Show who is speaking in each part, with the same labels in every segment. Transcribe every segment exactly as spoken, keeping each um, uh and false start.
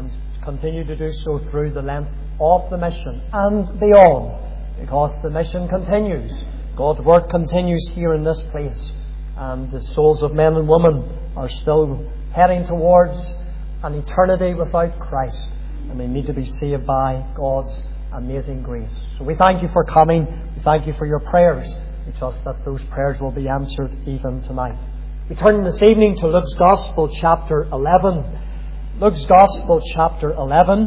Speaker 1: and continue to do so through the length of the mission and beyond, because the mission continues. God's work continues here in this place, and the souls of men and women are still heading towards an eternity without Christ, and they need to be saved by God's amazing grace. So we thank you for coming. We thank you for your prayers. We trust that those prayers will be answered even tonight. We turn this evening to Luke's Gospel, chapter eleven. Luke's Gospel, chapter eleven.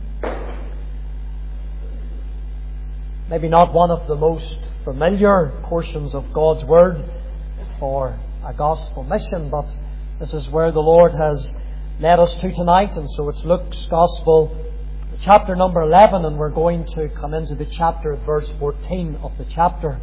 Speaker 1: Maybe not one of the most familiar portions of God's Word for a gospel mission, but this is where the Lord has led us to tonight, and so it's Luke's Gospel, chapter number eleven, and we're going to come into the chapter at verse fourteen of the chapter.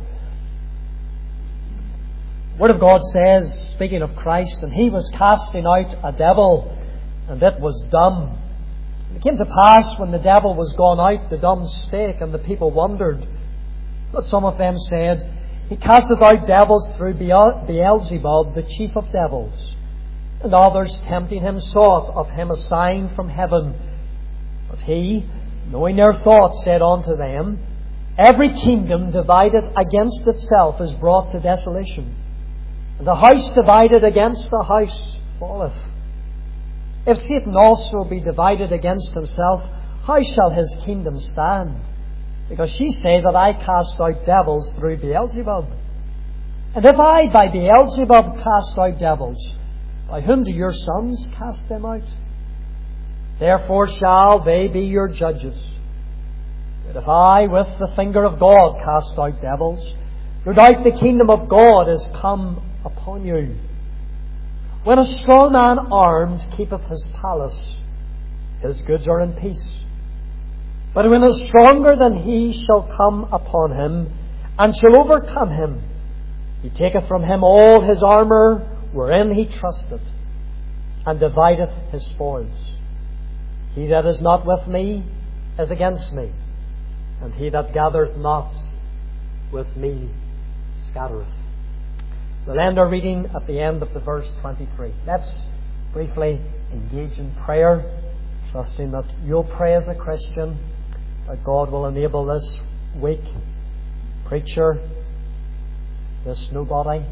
Speaker 1: The Word of God says, speaking of Christ, and he was casting out a devil, and it was dumb. And it came to pass, when the devil was gone out, the dumb spake, and the people wondered. But some of them said, he casteth out devils through Beelzebub, the chief of devils. And others, tempting him, sought of him a sign from heaven. But he, knowing their thoughts, said unto them, every kingdom divided against itself is brought to desolation, and a house divided against a house falleth. If Satan also be divided against himself, how shall his kingdom stand? Because ye say that I cast out devils through Beelzebub. And if I by Beelzebub cast out devils, by whom do your sons cast them out? Therefore shall they be your judges. But if I with the finger of God cast out devils, no doubt the kingdom of God is come upon you. When a strong man armed keepeth his palace, his goods are in peace. But when a stronger than he shall come upon him, and shall overcome him, he taketh from him all his armour wherein he trusted, and divideth his spoils. He that is not with me is against me, and he that gathereth not with me scattereth. We'll end our reading at the end of the verse twenty-three. Let's briefly engage in prayer, trusting that you'll pray as a Christian, that God will enable this weak preacher, this nobody.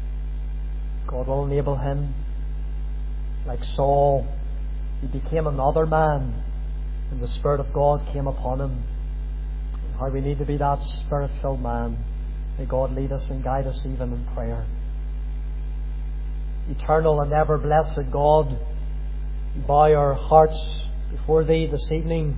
Speaker 1: God will enable him. Like Saul, he became another man, and the Spirit of God came upon him. And how we need to be that Spirit-filled man. May God lead us and guide us even in prayer. Eternal and ever blessed God, we bow our hearts before Thee this evening.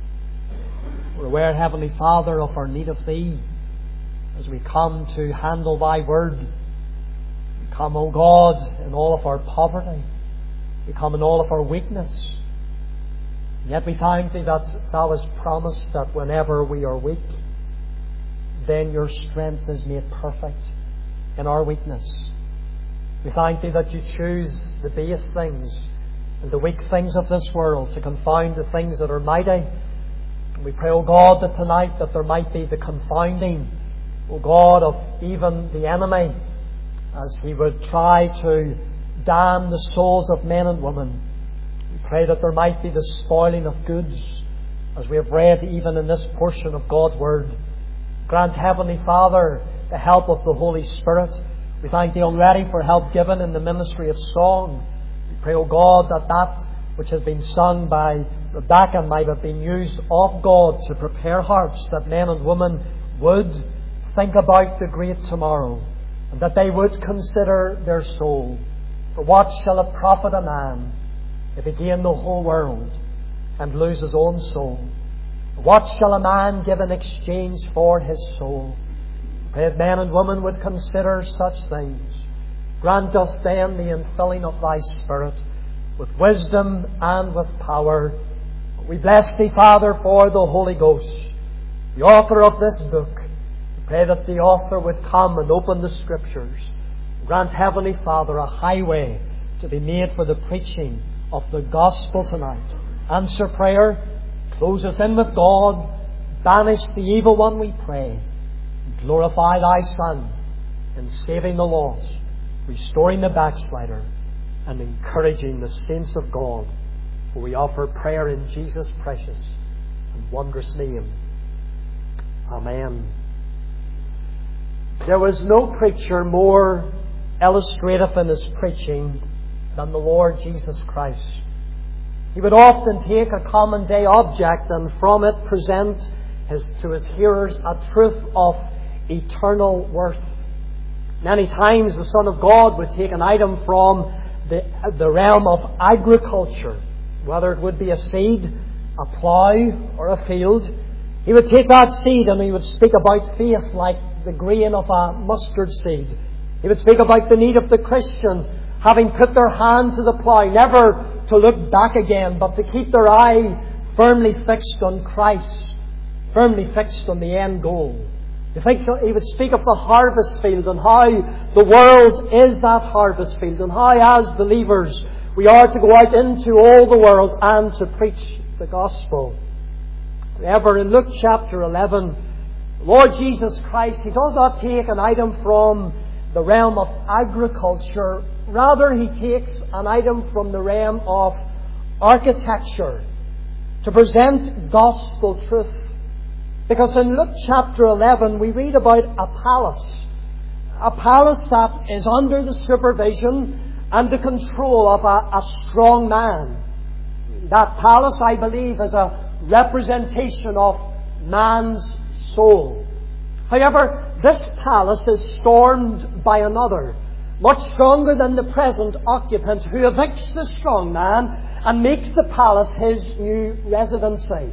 Speaker 1: We're aware, Heavenly Father, of our need of Thee as we come to handle Thy Word. We come, O God, in all of our poverty. We come in all of our weakness. And yet we thank Thee that Thou hast promised that whenever we are weak, then Your strength is made perfect in our weakness. We thank Thee that You choose the base things and the weak things of this world to confound the things that are mighty. And we pray, O God, that tonight that there might be the confounding, O God, of even the enemy, as he would try to damn the souls of men and women. We pray that there might be the spoiling of goods, as we have read even in this portion of God's Word. Grant, Heavenly Father, the help of the Holy Spirit. We thank Thee already for help given in the ministry of song. We pray, O God, that that which has been sung by Rebecca might have been used of God to prepare hearts, that men and women would think about the great tomorrow, and that they would consider their soul. For what shall it profit a man if he gain the whole world and lose his own soul? What shall a man give in exchange for his soul? Pray that men and women would consider such things. Grant us then the infilling of Thy Spirit with wisdom and with power. We bless Thee, Father, for the Holy Ghost, the author of this book. We pray that the author would come and open the Scriptures. Grant, Heavenly Father, a highway to be made for the preaching of the gospel tonight. Answer prayer. Close us in with God. Banish the evil one, we pray. Glorify Thy Son in saving the lost, restoring the backslider, and encouraging the saints of God For we offer prayer in Jesus' precious and wondrous name. Amen. There was no preacher more illustrative in his preaching than the Lord Jesus Christ. He would often take a common day object and from it present his, to his hearers a truth of eternal worth. Many times the Son of God would take an item from the, the realm of agriculture, whether it would be a seed, a plough, or a field. He would take that seed and he would speak about faith like the grain of a mustard seed. He would speak about the need of the Christian, having put their hand to the plough, never to look back again, but to keep their eye firmly fixed on Christ, firmly fixed on the end goal. You think he would speak of the harvest field and how the world is that harvest field, and how as believers we are to go out into all the world and to preach the gospel. However, in Luke chapter eleven, Lord Jesus Christ, He does not take an item from the realm of agriculture. Rather, He takes an item from the realm of architecture to present gospel truth. Because in Luke chapter eleven, we read about a palace. A palace that is under the supervision and the control of a, a strong man. That palace, I believe, is a representation of man's soul. However, this palace is stormed by another, much stronger than the present occupant, who evicts the strong man and makes the palace his new residency.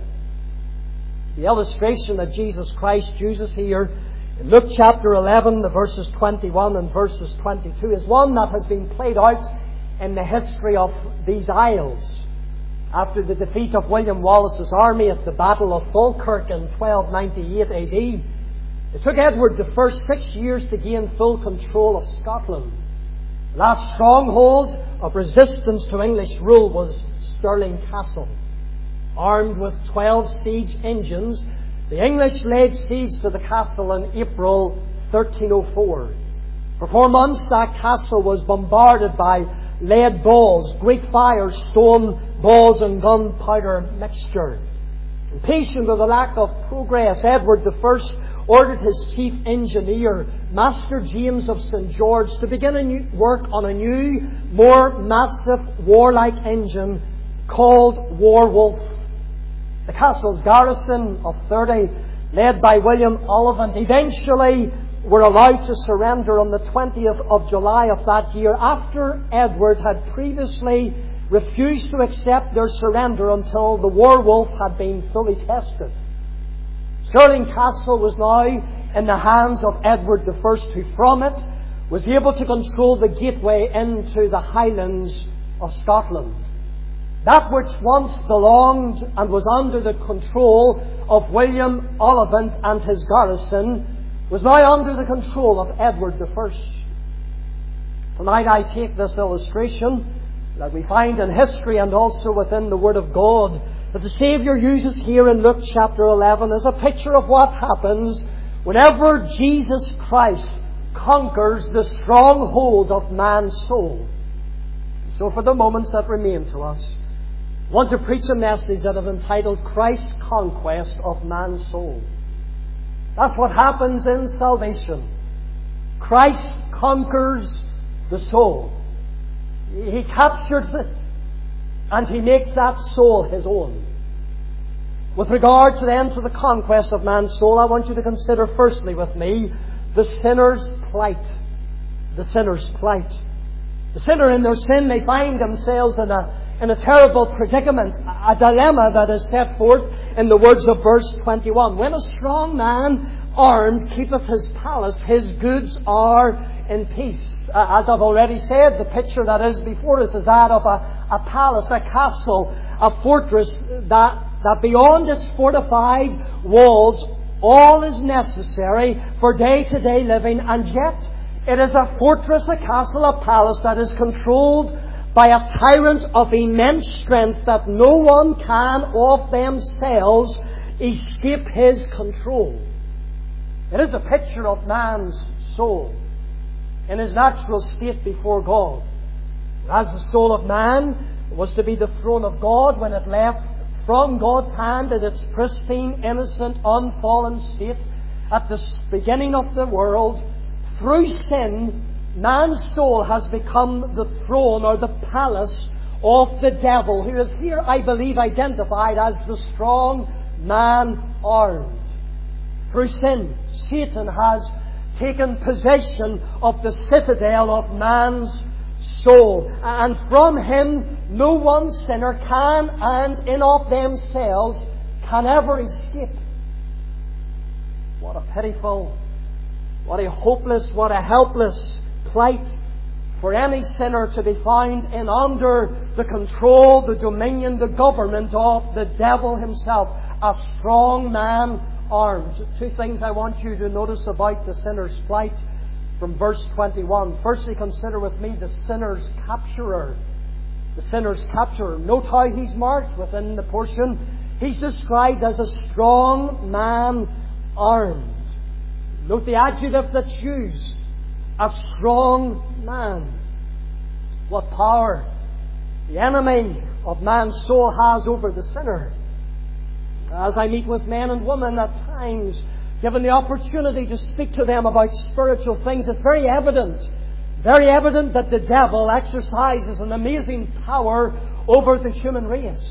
Speaker 1: The illustration that Jesus Christ uses here in Luke chapter eleven, the verses twenty-one and verses twenty-two, is one that has been played out in the history of these isles. After the defeat of William Wallace's army at the Battle of Falkirk in twelve ninety-eight A D, it took Edward the First six years to gain full control of Scotland. The last stronghold of resistance to English rule was Stirling Castle. Armed with twelve siege engines, the English laid siege to the castle in April thirteen oh four. For four months that castle was bombarded by lead balls, great fires, stone balls and gunpowder mixture. Impatient of the lack of progress, Edward the First ordered his chief engineer, Master James of Saint George, to begin a new work on a new, more massive warlike engine called Warwolf. The castle's garrison of thirty, led by William Oliphant, eventually were allowed to surrender on the twentieth of July of that year, after Edward had previously refused to accept their surrender until the Warwolf had been fully tested. Stirling Castle was now in the hands of Edward the First, who from it was able to control the gateway into the Highlands of Scotland. That which once belonged and was under the control of William Oliphant and his garrison was now under the control of Edward the First. Tonight I take this illustration that we find in history and also within the Word of God that the Saviour uses here in Luke chapter eleven as a picture of what happens whenever Jesus Christ conquers the stronghold of man's soul. So for the moments that remain to us, I want to preach a message that I've entitled Christ's Conquest of Man's Soul. That's what happens in salvation. Christ conquers the soul. He captures it and He makes that soul His own. With regard to then to the conquest of man's soul, I want you to consider firstly with me the sinner's plight. The sinner's plight. The sinner in their sin, they find themselves in a in a terrible predicament, a dilemma that is set forth in the words of verse twenty-one. When a strong man armed keepeth his palace, his goods are in peace. As I've already said, the picture that is before us is that of a, a palace, a castle, a fortress that, that beyond its fortified walls all is necessary for day-to-day living, and yet it is a fortress, a castle, a palace that is controlled by a tyrant of immense strength that no one can of themselves escape his control. It is a picture of man's soul in his natural state before God. As the soul of man It was to be the throne of God when it left from God's hand in its pristine, innocent, unfallen state at the beginning of the world. Through sin, man's soul has become the throne or the palace of the devil, who is here, I believe, identified as the strong man armed. Through sin, Satan has taken possession of the citadel of man's soul. And from him no one sinner can, and in of themselves, can ever escape. What a pitiful, what a hopeless, what a helpless plight for any sinner to be found in under the control, the dominion, the government of the devil himself, a strong man armed. Two things I want you to notice about the sinner's plight from verse twenty-one. Firstly, consider with me the sinner's capturer. The sinner's capturer. Note how he's marked within the portion. He's described as a strong man armed. Note the adjective that's used. A strong man. What power the enemy of man's soul has over the sinner. As I meet with men and women at times, given the opportunity to speak to them about spiritual things, it's very evident, very evident that the devil exercises an amazing power over the human race.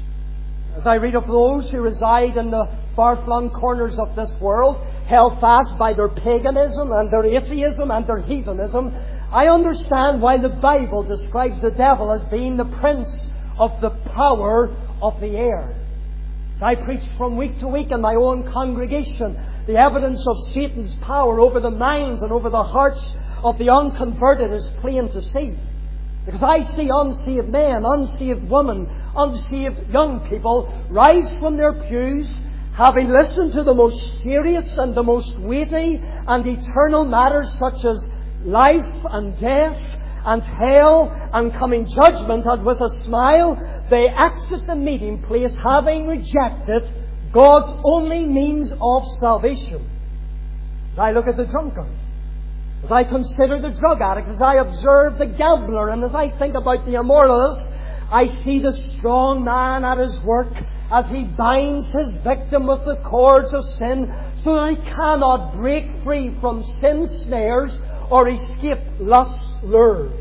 Speaker 1: As I read of those who reside in the far-flung corners of this world, held fast by their paganism and their atheism and their heathenism, I understand why the Bible describes the devil as being the prince of the power of the air. As I preach from week to week in my own congregation, the evidence of Satan's power over the minds and over the hearts of the unconverted is plain to see. Because I see unsaved men, unsaved women, unsaved young people rise from their pews, having listened to the most serious and the most weighty and eternal matters such as life and death and hell and coming judgment, and with a smile they exit the meeting place having rejected God's only means of salvation. As I look at the drunkard, as I consider the drug addict, as I observe the gambler, and as I think about the immoralist, I see the strong man at his work as he binds his victim with the cords of sin so that he cannot break free from sin's snares or escape lust's lures.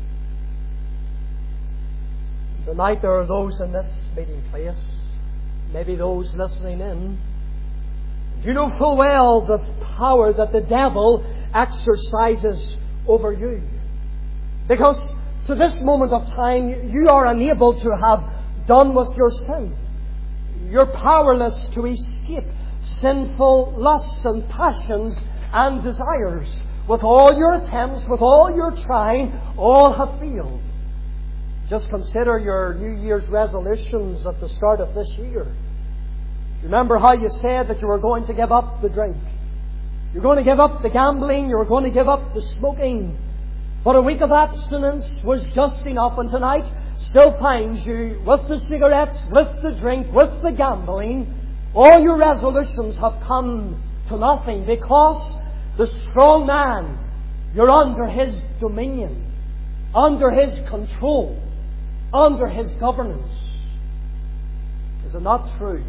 Speaker 1: Tonight there are those in this meeting place, maybe those listening in. You know full well the power that the devil exercises over you. Because to this moment of time, you are unable to have done with your sin. You're powerless to escape sinful lusts and passions and desires. With all your attempts, with all your trying, all have failed. Just consider your New Year's resolutions at the start of this year. Remember how you said that you were going to give up the drink. You're going to give up the gambling. You were going to give up the smoking. But a week of abstinence was just enough, and tonight still finds you with the cigarettes, with the drink, with the gambling. All your resolutions have come to nothing because the strong man, you're under his dominion, under his control, under his governance. Is it not true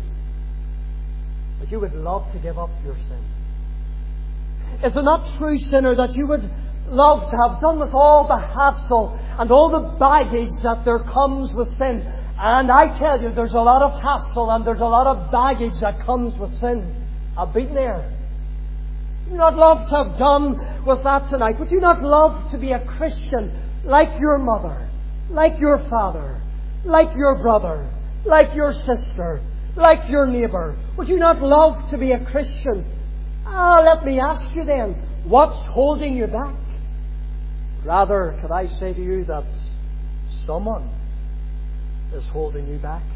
Speaker 1: that you would love to give up your sin? Is it not true, sinner, that you would love to have done with all the hassle and all the baggage that there comes with sin? And I tell you, there's a lot of hassle and there's a lot of baggage that comes with sin. I've been there. Would you not love to have done with that tonight? Would you not love to be a Christian like your mother, like your father, like your brother, like your sister, like your neighbour? Would you not love to be a Christian? Ah, let me ask you then, what's holding you back? Rather, could I say to you that someone is holding you back?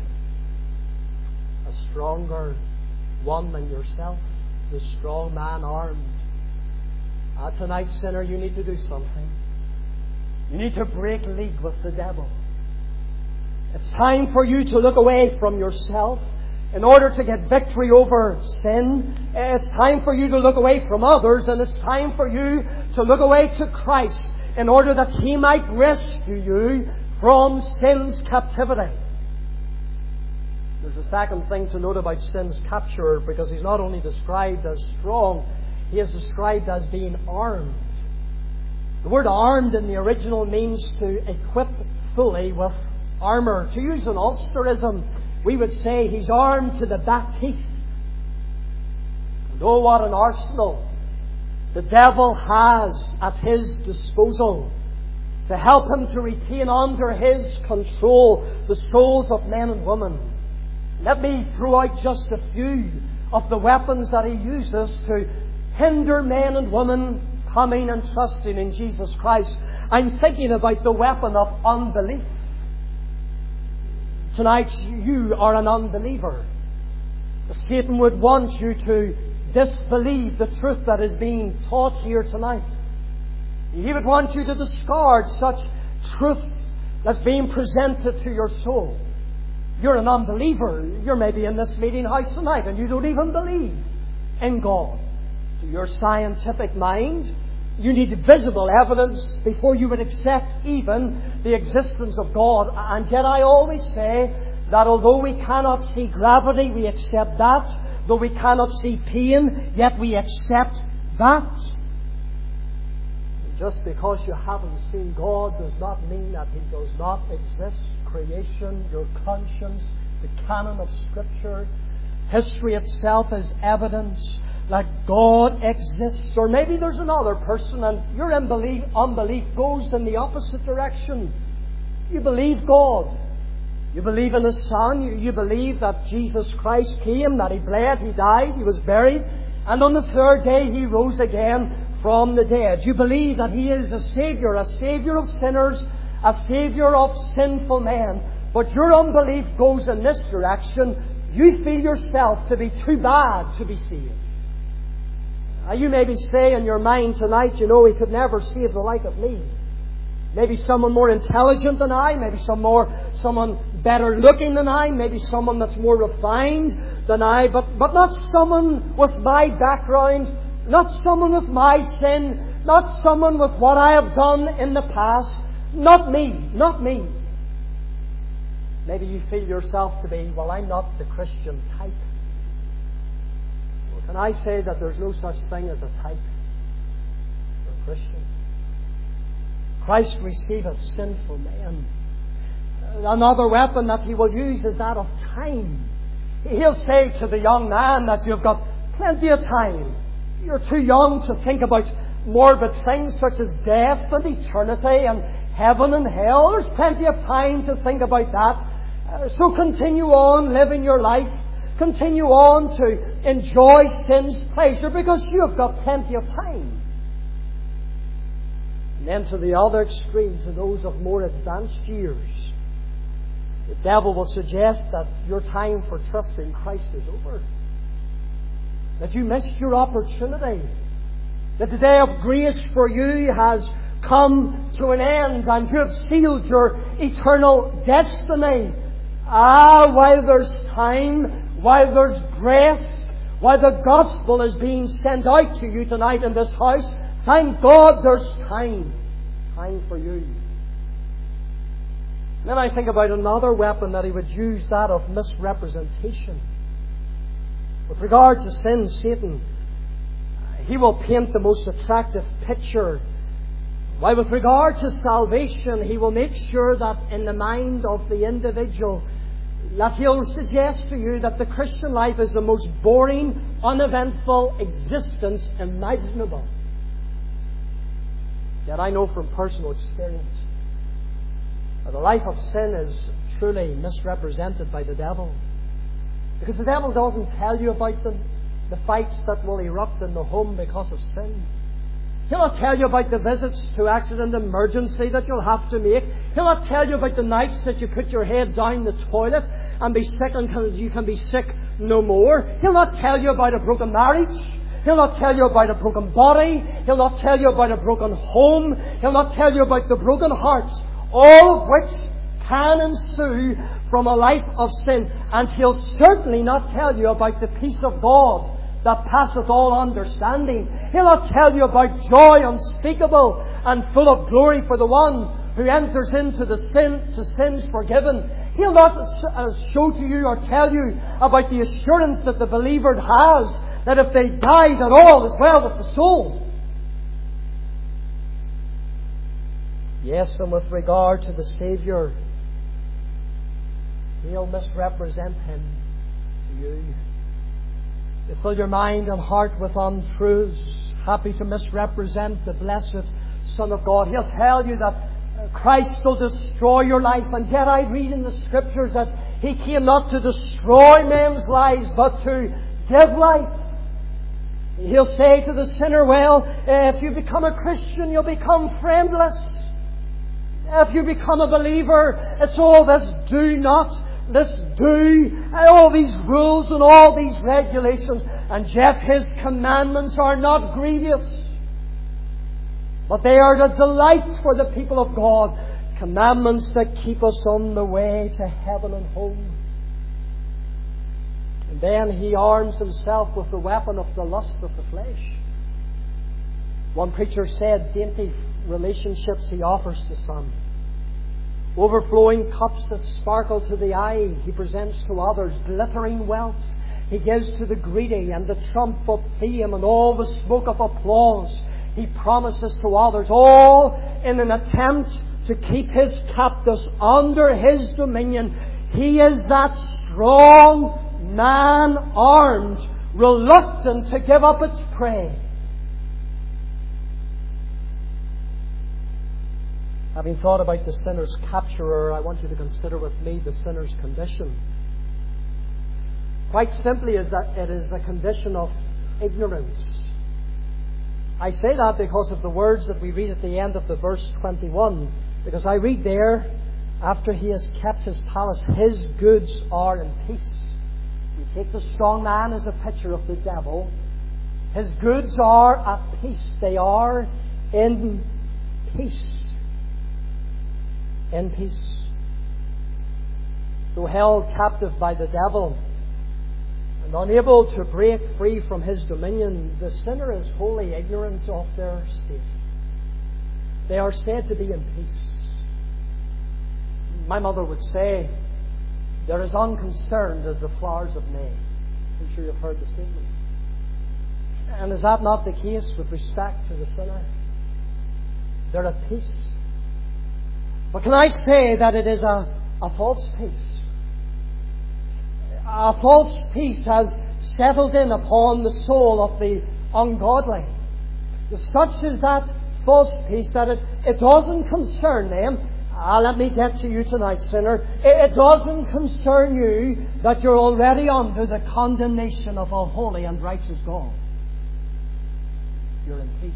Speaker 1: A stronger one than yourself, the strong man armed. Ah, tonight, sinner, you need to do something. You need to break league with the devil. It's time for you to look away from yourself in order to get victory over sin. It's time for you to look away from others, and it's time for you to look away to Christ in order that He might rescue you from sin's captivity. There's a second thing to note about sin's capturer, because he's not only described as strong, he is described as being armed. The word armed in the original means to equip fully with armour. To use an Ulsterism, we would say he's armed to the back teeth. And oh, what an arsenal the devil has at his disposal to help him to retain under his control the souls of men and women. Let me throw out just a few of the weapons that he uses to hinder men and women coming and trusting in Jesus Christ. I'm thinking about the weapon of unbelief. Tonight you are an unbeliever. Satan would want you to disbelieve the truth that is being taught here tonight. He would want you to discard such truth that's being presented to your soul. You're an unbeliever. You're maybe in this meeting house tonight and you don't even believe in God. To your scientific mind, you need visible evidence before you would accept even the existence of God. And yet I always say that although we cannot see gravity, we accept that. Though we cannot see pain, yet we accept that. Just because you haven't seen God does not mean that He does not exist. Creation, your conscience, the canon of Scripture, history itself is evidence that God exists. Or maybe there's another person and your unbelief, unbelief goes in the opposite direction. You believe God. You believe in His Son. You, you believe that Jesus Christ came, that He bled, He died, He was buried, and on the third day He rose again from the dead. You believe that He is the Saviour, a Saviour of sinners, a Saviour of sinful men. But your unbelief goes in this direction. You feel yourself to be too bad to be saved. Now you maybe say in your mind tonight, you know, He could never save the like of me. Maybe someone more intelligent than I, maybe some more, someone better looking than I, maybe someone that's more refined than I, but, but not someone with my background, not someone with my sin, not someone with what I have done in the past. Not me, not me. Maybe you feel yourself to be, well, I'm not the Christian type. Well, can I say that there's no such thing as a type for a Christian? Christ receiveth sinful men. Another weapon that He will use is that of time. He'll say to the young man that you've got plenty of time. You're too young to think about morbid things such as death and eternity and heaven and hell. There's plenty of time to think about that. Uh, so continue on living your life. Continue on to enjoy sin's pleasure because you have got plenty of time. And then to the other extreme, to those of more advanced years, the devil will suggest that your time for trusting Christ is over. That you missed your opportunity. That the day of grace for you has come to an end and you have sealed your eternal destiny. Ah, while there's time, while there's breath, while the gospel is being sent out to you tonight in this house, thank God there's time. Time for you. Then I think about another weapon that he would use, that of misrepresentation. With regard to sin, Satan, he will paint the most attractive picture. While with regard to salvation, he will make sure that in the mind of the individual, that he'll suggest to you that the Christian life is the most boring, uneventful existence imaginable. Yet I know from personal experience that the life of sin is truly misrepresented by the devil. Because the devil doesn't tell you about them, the fights that will erupt in the home because of sin. He'll not tell you about the visits to accident emergency that you'll have to make. He'll not tell you about the nights that you put your head down the toilet and be sick and you can be sick no more. He'll not tell you about a broken marriage. He'll not tell you about a broken body. He'll not tell you about a broken home. He'll not tell you about the broken hearts, all of which can ensue from a life of sin. And he'll certainly not tell you about the peace of God that passeth all understanding. He'll not tell you about joy unspeakable and full of glory for the one who enters into the sin, to sins forgiven, He'll not uh, show to you or tell you about the assurance that the believer has that if they die, that all is well with the soul. Yes, and with regard to the Saviour, He'll misrepresent Him to you. You fill your mind and heart with untruths, happy to misrepresent the blessed Son of God. He'll tell you that Christ will destroy your life, and yet I read in the Scriptures that He came not to destroy men's lives, but to give life. He'll say to the sinner, well, if you become a Christian, you'll become friendless. If you become a believer, it's all this do not, this do, all these rules and all these regulations. And yet His commandments are not grievous, but they are the delight for the people of God. Commandments that keep us on the way to heaven and home. And then He arms Himself with the weapon of the lust of the flesh. One preacher said, dainty relationships He offers to some. Overflowing cups that sparkle to the eye He presents to others. Glittering wealth He gives to the greedy, and the trump of fame and all the smoke of applause He promises to others, all in an attempt to keep His captives under His dominion. He is that strong man armed, reluctant to give up its prey. Having thought about the sinner's capturer, I want you to consider with me the sinner's condition. Quite simply, is that it is a condition of ignorance. I say that because of the words that we read at the end of the verse twenty-one. Because I read there, after he has kept his palace, his goods are in peace. You take the strong man as a picture of the devil. His goods are at peace. They are in peace. In peace. Though held captive by the devil and unable to break free from his dominion, the sinner is wholly ignorant of their state. They are said to be in peace. My mother would say, they're as unconcerned as the flowers of May. I'm sure you've heard the statement. And is that not the case with respect to the sinner? They're at peace. But can I say that it is a, a false peace? A false peace has settled in upon the soul of the ungodly. Such is that false peace that it, it doesn't concern them. Ah, let me get to you tonight, sinner. It, it doesn't concern you that you're already under the condemnation of a holy and righteous God. You're in peace.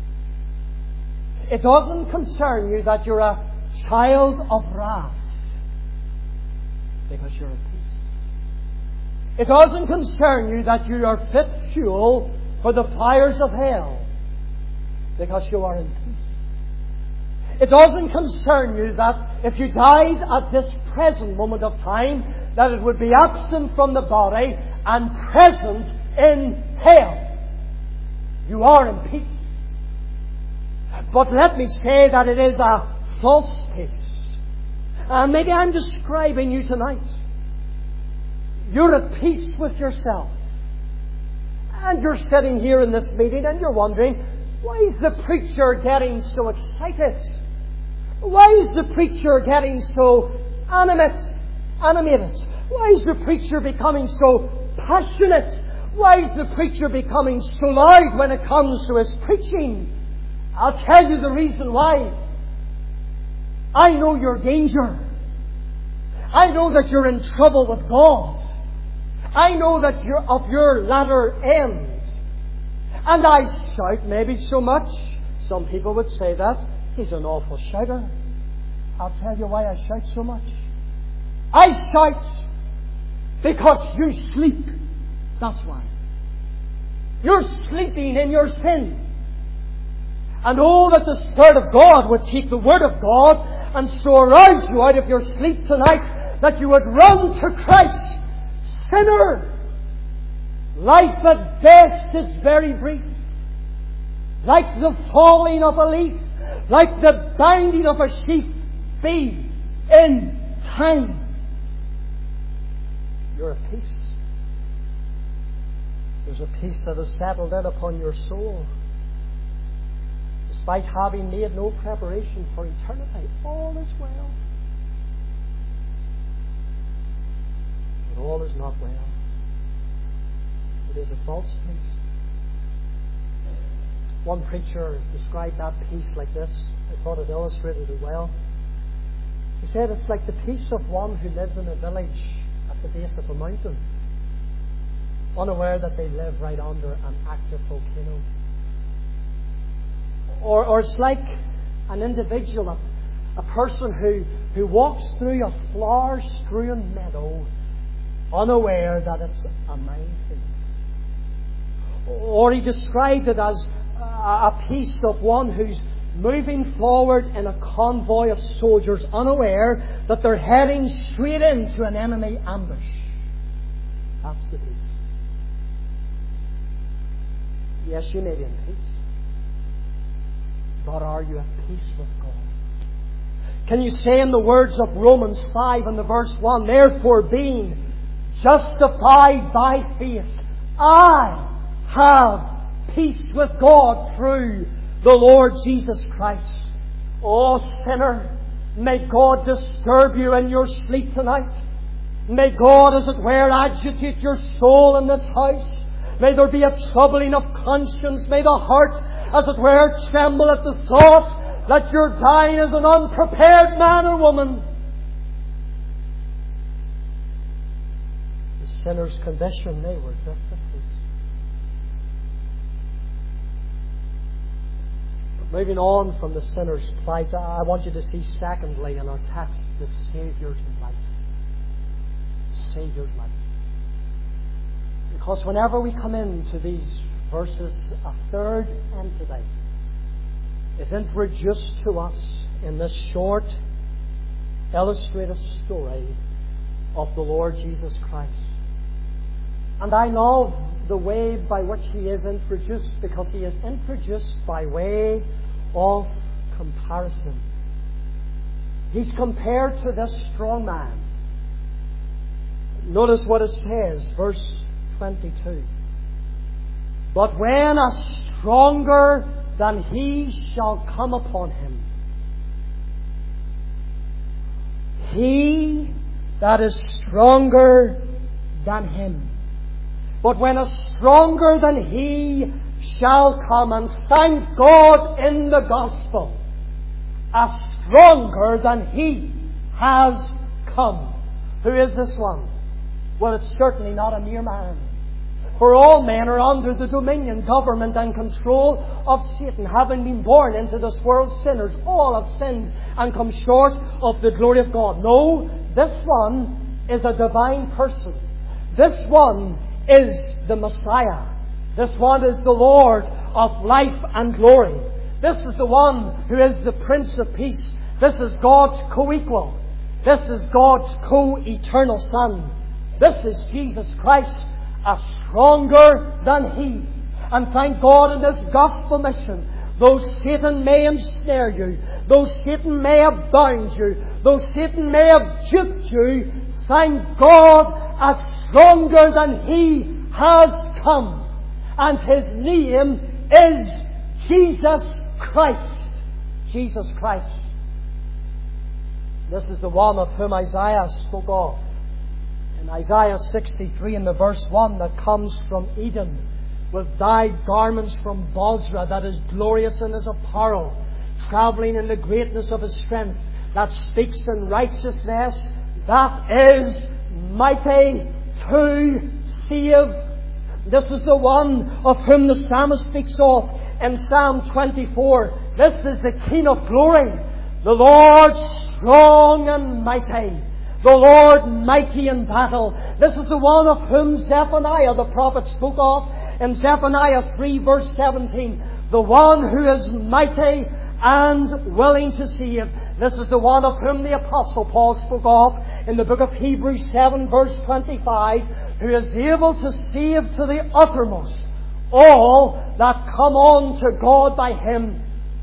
Speaker 1: It doesn't concern you that you're a child of wrath, because you're at peace. It doesn't concern you that you are fit fuel for the fires of hell, because you are in peace. It doesn't concern you that if you died at this present moment of time, that it would be absent from the body and present in hell. You are in peace. But let me say that it is a false peace. Uh, maybe I'm describing you tonight. You're at peace with yourself. And you're sitting here in this meeting and you're wondering, why is the preacher getting so excited? Why is the preacher getting so animate, animated? Why is the preacher becoming so passionate? Why is the preacher becoming so loud when it comes to his preaching? I'll tell you the reason why. I know your danger. I know that you're in trouble with God. I know that you're of your latter end. And I shout maybe so much. Some people would say that. He's an awful shouter. I'll tell you why I shout so much. I shout because you sleep. That's why. You're sleeping in your sin. And oh, that the Spirit of God would take the Word of God and so arouse you out of your sleep tonight, that you would run to Christ. Sinner, life at best is very brief. Like the falling of a leaf,
Speaker 2: like the bounding of a sheep be in time. You're at peace. There's a peace that has settled in upon your soul. Despite having made no preparation for eternity, all is well. But all is not well. It is a false peace. One preacher described that peace like this. I thought it illustrated it well. He said it's like the peace of one who lives in a village at the base of a mountain, unaware that they live right under an active volcano. Or, or it's like an individual, a, a person who, who walks through a flower-strewn meadow, unaware that it's a minefield. Or he described it as a, a peace of one who's moving forward in a convoy of soldiers, unaware that they're heading straight into an enemy ambush. That's the peace. Yes, you may be in peace. But are you at peace with God? Can you say in the words of Romans five and the verse one, therefore being justified by faith, I have peace with God through the Lord Jesus Christ. Oh, sinner, may God disturb you in your sleep tonight. May God, as it were, agitate your soul in this house. May there be a troubling of conscience. May the heart, as it were, tremble at the thought that you're dying as an unprepared man or woman. The sinner's condition, they were just at peace. Moving on from the sinner's plight, I want you to see secondly in our text the Saviour's life. Saviour's life. Because whenever we come into these verses, a third entity is introduced to us in this short illustrative story of the Lord Jesus Christ. And I love the way by which He is introduced, because He is introduced by way of comparison. He's compared to this strong man. Notice what it says, verse twenty-two. But when a stronger than he shall come upon him, he that is stronger than him. But when a stronger than he shall come, and thank God in the gospel, a stronger than he has come. Who is this one? Well, it's certainly not a mere man. For all men are under the dominion, government and control of Satan. Having been born into this world sinners, all have sinned and come short of the glory of God. No, this one is a divine person. This one is the Messiah. This one is the Lord of life and glory. This is the one who is the Prince of Peace. This is God's co-equal. This is God's co-eternal Son. This is Jesus Christ, a stronger than He. And thank God in this gospel mission, though Satan may ensnare you, though Satan may have bound you, though Satan may have duped you, thank God, a stronger than He has come. And His name is Jesus Christ. Jesus Christ. This is the one of whom Isaiah spoke of. In Isaiah sixty-three in the verse one, that comes from Eden, with dyed garments from Bozrah, that is glorious in His apparel, travelling in the greatness of His strength, that speaks in righteousness, that is mighty to save. This is the one of whom the psalmist speaks of in Psalm twenty-four. This is the King of glory, the Lord strong and mighty, the Lord mighty in battle. This is the one of whom Zephaniah the prophet spoke of in Zephaniah three verse seventeen. The one who is mighty and willing to save. This is the one of whom the Apostle Paul spoke of in the book of Hebrews seven verse twenty-five, who is able to save to the uttermost all that come on to God by Him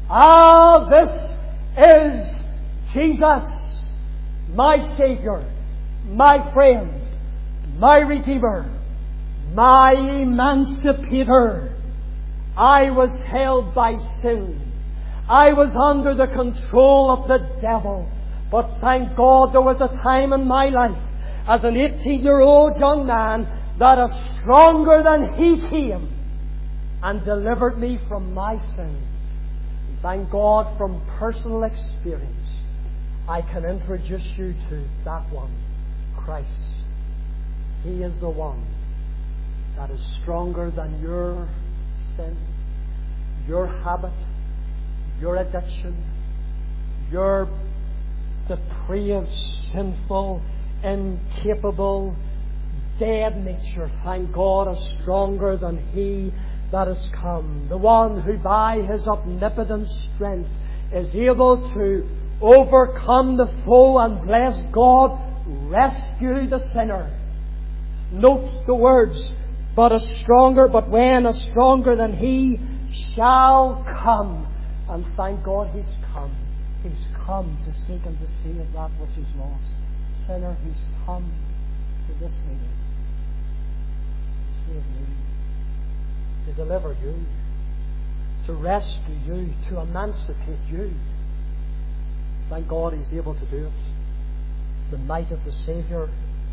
Speaker 2: Ah, this is Jesus, my Saviour, my friend, my Redeemer, my Emancipator. I was held by sin. I was under the control of the devil. But thank God there was a time in my life as an eighteen-year-old young man that is stronger than He came and delivered me from my sin. Thank God, from personal experience, I can introduce you to that one, Christ. He is the one that is stronger than your sin, your habit, your addiction, your depraved, sinful, incapable, dead nature. Thank God, is stronger than He that has come. The one who by His omnipotent strength is able to overcome the foe and, bless God, rescue the sinner. Note the words, but a stronger, but when a stronger than He shall come. And thank God He's come. He's come to seek and to save that which is lost. Sinner, He's come to this meeting to save you, to deliver you, to rescue you, to emancipate you. Thank God He's able to do it. The might of the Saviour.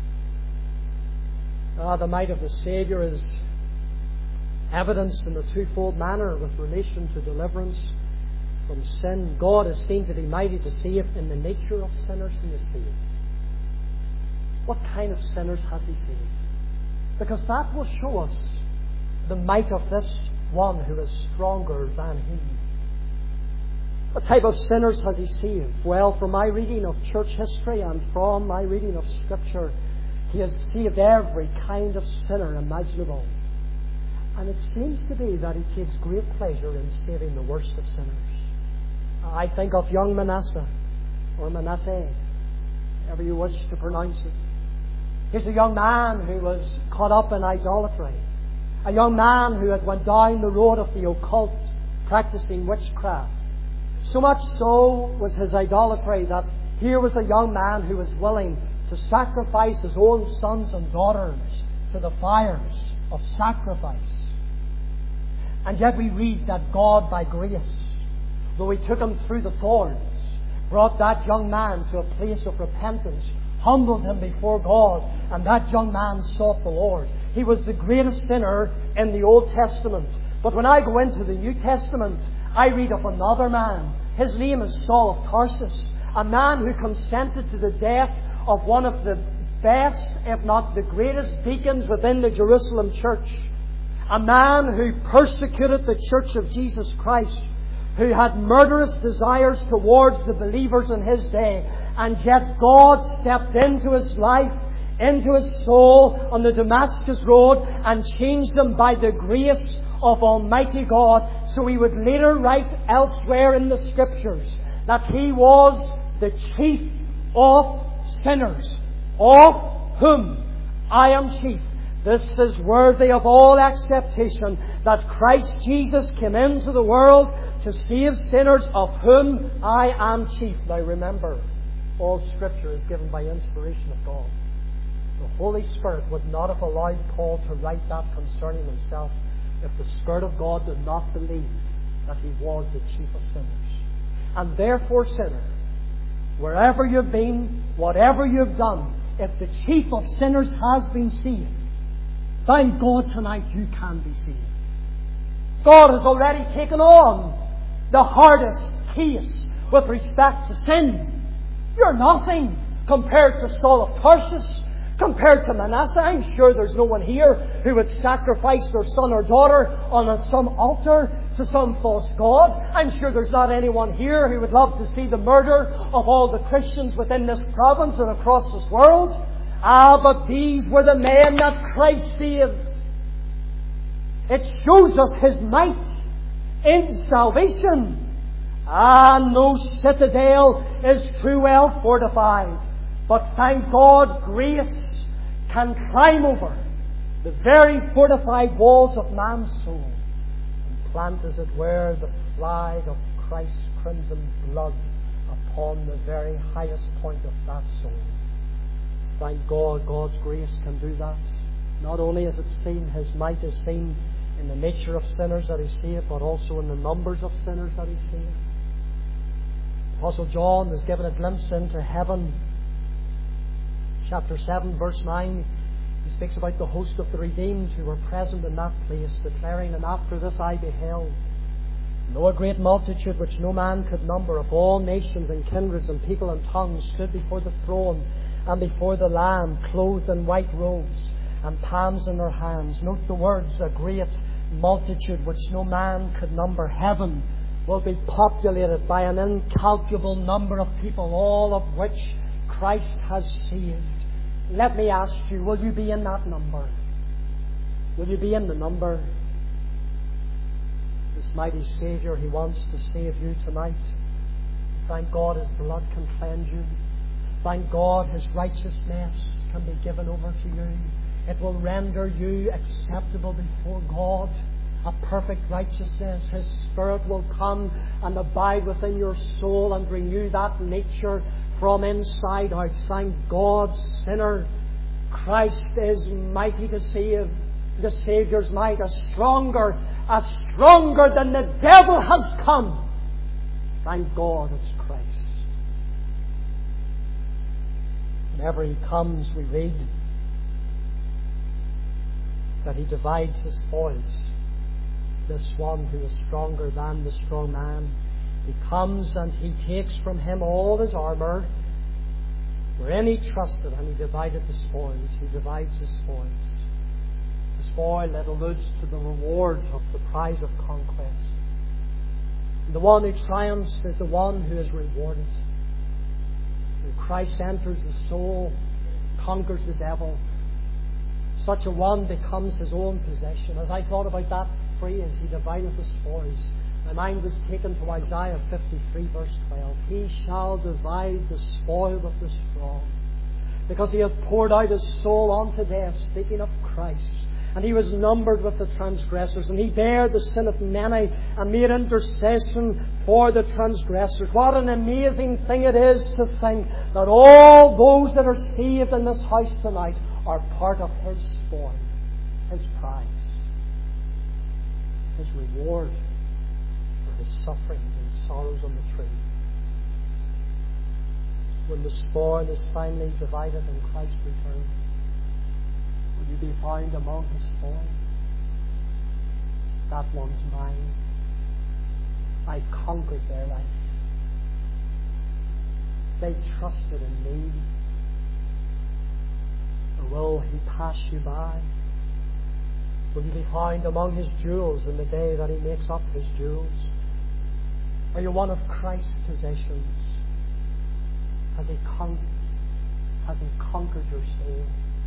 Speaker 2: Ah, the might of the Saviour is evidenced in a twofold manner with relation to deliverance from sin. God is seen to be mighty to save in the nature of sinners He has saved. What kind of sinners has He saved? Because that will show us the might of this one who is stronger than He. What type of sinners has He saved? Well, from my reading of church history and from my reading of Scripture, He has saved every kind of sinner imaginable. And it seems to be that He takes great pleasure in saving the worst of sinners. I think of young Manasseh, or Manasseh, however you wish to pronounce it. He's a young man who was caught up in idolatry. A young man who had went down the road of the occult, practicing witchcraft. So much so was his idolatry that here was a young man who was willing to sacrifice his own sons and daughters to the fires of sacrifice. And yet we read that God, by grace, though He took him through the thorns, brought that young man to a place of repentance, humbled him before God, and that young man sought the Lord. He was the greatest sinner in the Old Testament. But when I go into the New Testament, I read of another man. His name is Saul of Tarsus, a man who consented to the death of one of the best, if not the greatest deacons within the Jerusalem church. A man who persecuted the church of Jesus Christ, who had murderous desires towards the believers in his day. And yet God stepped into his life, into his soul on the Damascus Road and changed him by the grace of Almighty God. So he would later write elsewhere in the Scriptures that he was the chief of sinners, of whom I am chief. This is worthy of all acceptation, that Christ Jesus came into the world to save sinners, of whom I am chief. Now remember, all Scripture is given by inspiration of God. The Holy Spirit would not have allowed Paul to write that concerning himself if the Spirit of God did not believe that he was the chief of sinners. And therefore, sinner, wherever you've been, whatever you've done, if the chief of sinners has been saved, thank God tonight you can be saved. God has already taken on the hardest case with respect to sin. You're nothing compared to Saul of Tarsus, compared to Manasseh. I'm sure there's no one here who would sacrifice their son or daughter on some altar to some false god. I'm sure there's not anyone here who would love to see the murder of all the Christians within this province and across this world. Ah, but these were the men that Christ saved. It shows us His might in salvation. Ah, no citadel is too well fortified. But thank God, grace can climb over the very fortified walls of man's soul and plant, as it were, the flag of
Speaker 1: Christ's crimson blood upon the very highest point of that soul. Thank God, God's grace can do that. Not only is it seen, His might is seen in the nature of sinners that He saved, but also in the numbers of sinners that He saved. Apostle John is given a glimpse into heaven. Chapter seven, verse nine, he speaks about the host of the redeemed who were present in that place, declaring, "And after this I beheld, know a great multitude which no man could number, of all nations and kindreds and people and tongues, stood before the throne and before the Lamb, clothed in white robes, and palms in their hands." Note the words, a great multitude which no man could number. Heaven will be populated by an incalculable number of people, all of which Christ has saved. Let me ask you, will you be in that number? Will you be in the number? This mighty Saviour, He wants to save you tonight. Thank God His blood can cleanse you. Thank God His righteousness can be given over to you. It will render you acceptable before God. A perfect righteousness. His Spirit will come and abide within your soul and renew that nature from inside out. Thank God, sinner. Christ is mighty to save. The Saviour's might is stronger, as stronger than the devil has come. Thank God it's Christ. Whenever He comes, we read that He divides His spoils. This one who is stronger than the strong man, He comes and He takes from him all his armour, wherein he trusted, and He divided the spoils. He divides His spoils. The spoil that alludes to the reward of the prize of conquest. And the one who triumphs is the one who is rewarded. When Christ enters the soul, conquers the devil, such a one becomes his own possession. As I thought about that phrase, He divideth the spoils, my mind was taken to Isaiah fifty-three, verse twelve. He shall divide the spoil of the strong, because He hath poured out His soul unto death, speaking of Christ. And He was numbered with the transgressors, and He bare the sin of many, and made intercession for the transgressors. What an amazing thing it is to think that all those that are saved in this house tonight are part of His spoil, His prize, His reward for His sufferings and sorrows on the tree. When the spoil is finally divided in Christ's return, will you be found among His spoil? That one's mine. I conquered their life. They trusted in me. Or will He pass you by? Will you be found among His jewels in the day that He makes up His jewels? Are you one of Christ's possessions? Has He, con- has he conquered your soul?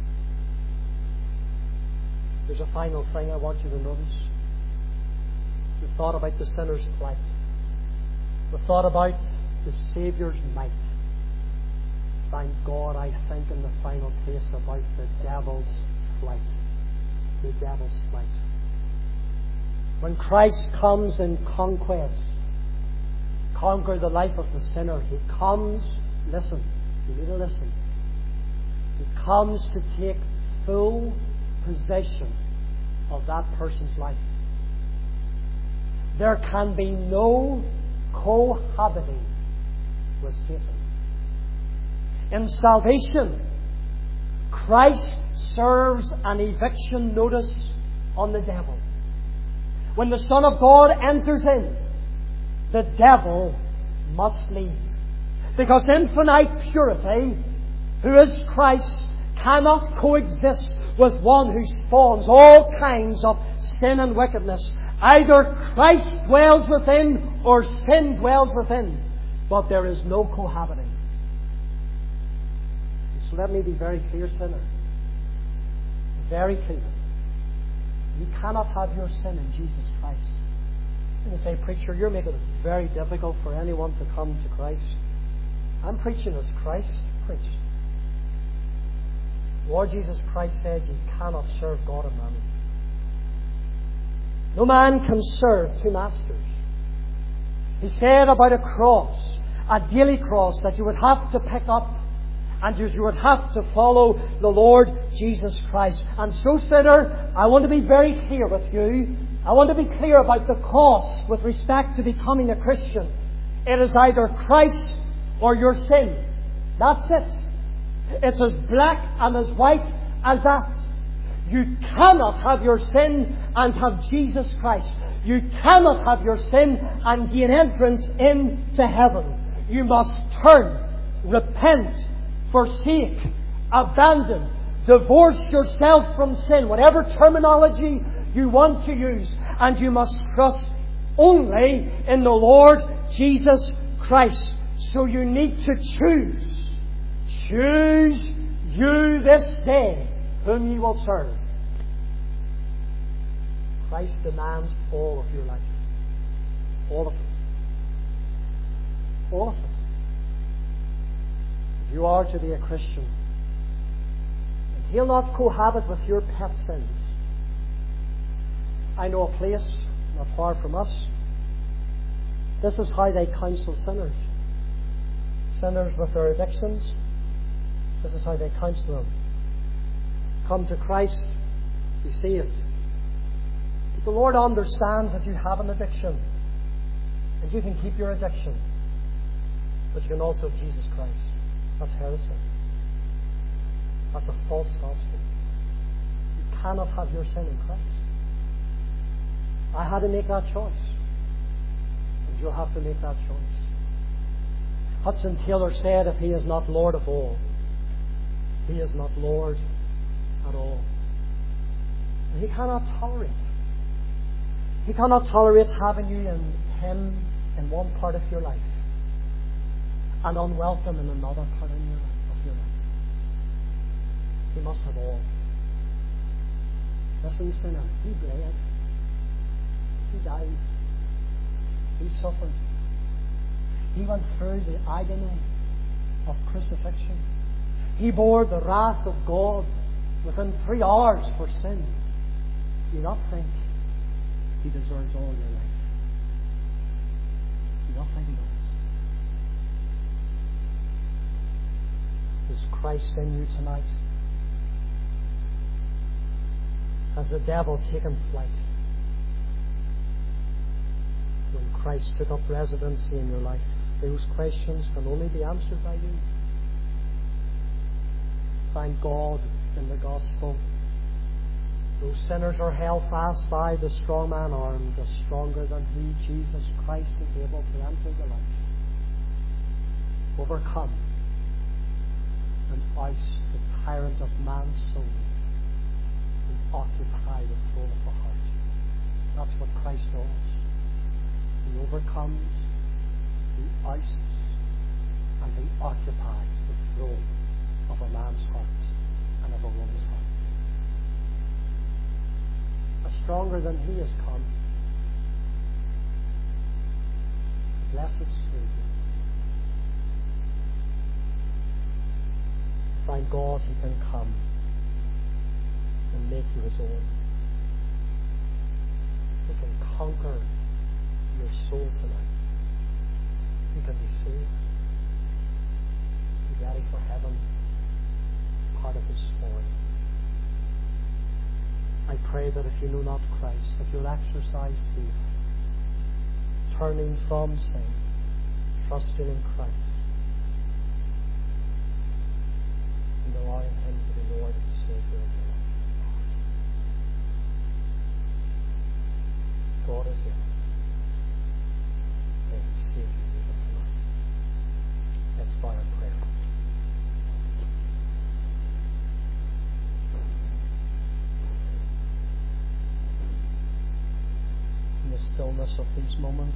Speaker 1: There's a final thing I want you to notice. We've thought about the sinner's plight. We've thought about the Saviour's might. Thank God, I think in the final place about the devil's flight. The devil's flight. When Christ comes in conquest, conquer the life of the sinner, He comes, listen, you need to listen. He comes to take full possession of that person's life. There can be no cohabiting with Satan. In salvation, Christ serves an eviction notice on the devil. When the Son of God enters in, the devil must leave. Because infinite purity, who is Christ, cannot coexist with one who spawns all kinds of sin and wickedness. Either Christ dwells within or sin dwells within. But there is no cohabiting. So let me be very clear, sinner. Very clear. You cannot have your sin in Jesus Christ. You say, preacher, you're making it very difficult for anyone to come to Christ. I'm preaching as Christ preached. Lord Jesus Christ said you cannot serve God and mammon. No man can serve two masters.
Speaker 2: He said about a cross, a daily cross that you would have to pick up and you would have to follow the Lord Jesus Christ. And so, sinner, I want to be very clear with you. I want to be clear about the cost with respect to becoming a Christian. It is either Christ or your sin. That's it. It's as black and as white as that. You cannot have your sin and have Jesus Christ. You cannot have your sin and gain entrance into heaven. You must turn, repent, forsake, abandon, divorce yourself from sin, whatever terminology you want to use, and you must trust only in the Lord Jesus Christ. So you need to choose. Choose you this day whom you will serve. Christ demands all of your life. All of it. All of it. If you are to be a Christian, and He'll not cohabit with your pet sins. I know a place not far from us. This is how they counsel sinners. Sinners with their addictions. This is how they counsel them. Come to Christ, be saved. But the Lord understands that you have an addiction. And you can keep your addiction. But you can also have Jesus Christ. That's heresy. That's a false gospel. You cannot have your sin in Christ. I had to make that choice. And you'll have to make that choice. Hudson Taylor said, if He is not Lord of all, He is not Lord at all. And He cannot tolerate. He cannot tolerate having you in Him in one part of your life and unwelcome in another part of your life. Of your life. He must have all. Listen, sinner, He bled. He died. He suffered. He went through the agony of crucifixion. He bore the wrath of God within three hours for sin. Do you not think He deserves all your life? Do you not think He does? Is Christ in you tonight? Has the devil taken flight? When Christ took up residency in your life, those questions can only be answered by you. Find God in the gospel. Those sinners are held fast by the strong man armed, the stronger than He, Jesus Christ, is able to enter the life. Overcome and oust the tyrant of man's soul and occupy the throne of the heart. That's what Christ does. He overcomes, He ousts, and He occupies the throne of a man's heart and of a woman's heart. A stronger than He has come. Blessed Savior. Find God, He can come and make you His own. He can conquer your soul tonight. You can be saved. Be ready for heaven. Part of His story. I pray that if you know not Christ, that you'll exercise faith, turning from sin, trusting in Christ, and allowing Him to be Lord and Savior of your life. God is here. May He save you even tonight. Let's bow in prayer. In the stillness of these moments,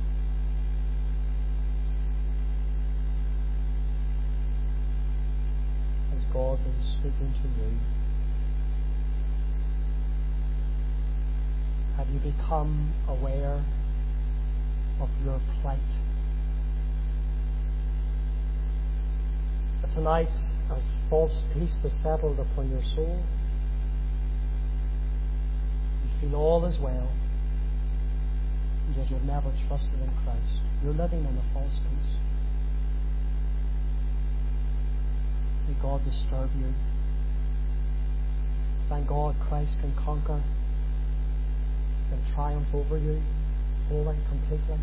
Speaker 2: has God been speaking to you? Have you become aware of your plight? But tonight, as false peace is settled upon your soul, you feel all is well.
Speaker 1: and yet you've never trusted in Christ. You're living in a false peace. May God disturb you. Thank God Christ can conquer, can triumph over you wholly, completely.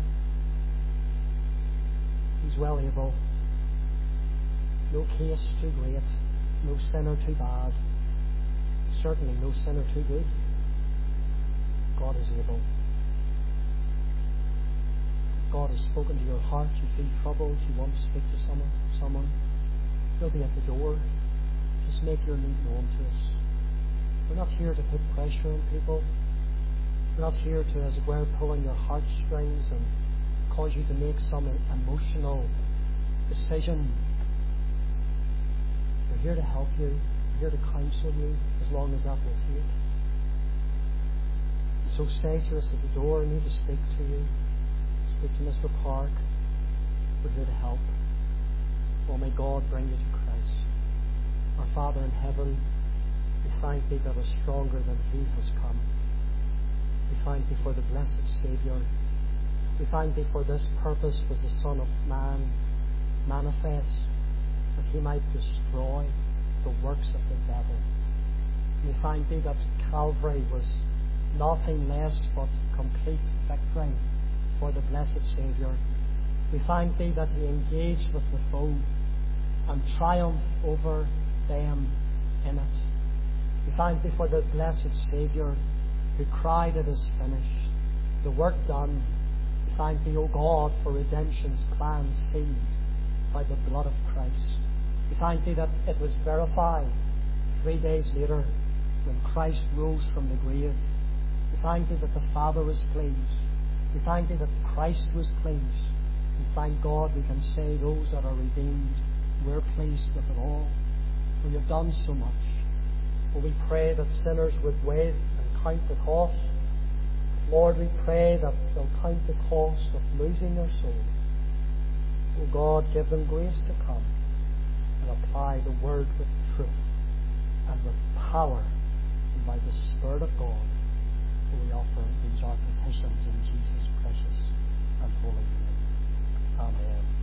Speaker 1: He's well able. No case too great, no sinner too bad, certainly no sinner too good. God is able. God has spoken to your heart. You feel troubled. You want to speak to someone. Someone. He'll be at the door. Just make your need known to us. We're not here to put pressure on people. We're not here to, as it were, pull on your heartstrings and cause you to make some emotional decision. We're here to help you. We're here to counsel you as long as that will take. And so say to us at the door, I need to speak to you. Speak to Mister Park. We're here to help. Oh, may God bring you to Christ. Our Father in heaven, we thank Thee that is stronger than He has come. We thank Thee for the blessed Saviour. We thank Thee for this purpose was the Son of Man manifest, that He might destroy the works of the devil. We thank Thee that Calvary was nothing less but complete victory for the blessed Saviour. We thank Thee that He engaged with the foe and triumphed over them in it. We thank Thee for the blessed Saviour who cried, it is finished, the work done. We thank Thee, O God, for redemption's plan sealed by the blood of Christ. We thank Thee that it was verified three days later when Christ rose from the grave. We thank Thee that the Father was pleased. We thank Thee that Christ was pleased. And thank God we can say those that are redeemed, we're pleased with it all. For You've done so much. For we pray that sinners would weigh and count the cost. Lord, we pray that they'll count the cost of losing their soul. O God, give them grace to come and apply the word with truth and with power and by the Spirit of God. For we offer these our petitions in Jesus' precious and holy name. Amen.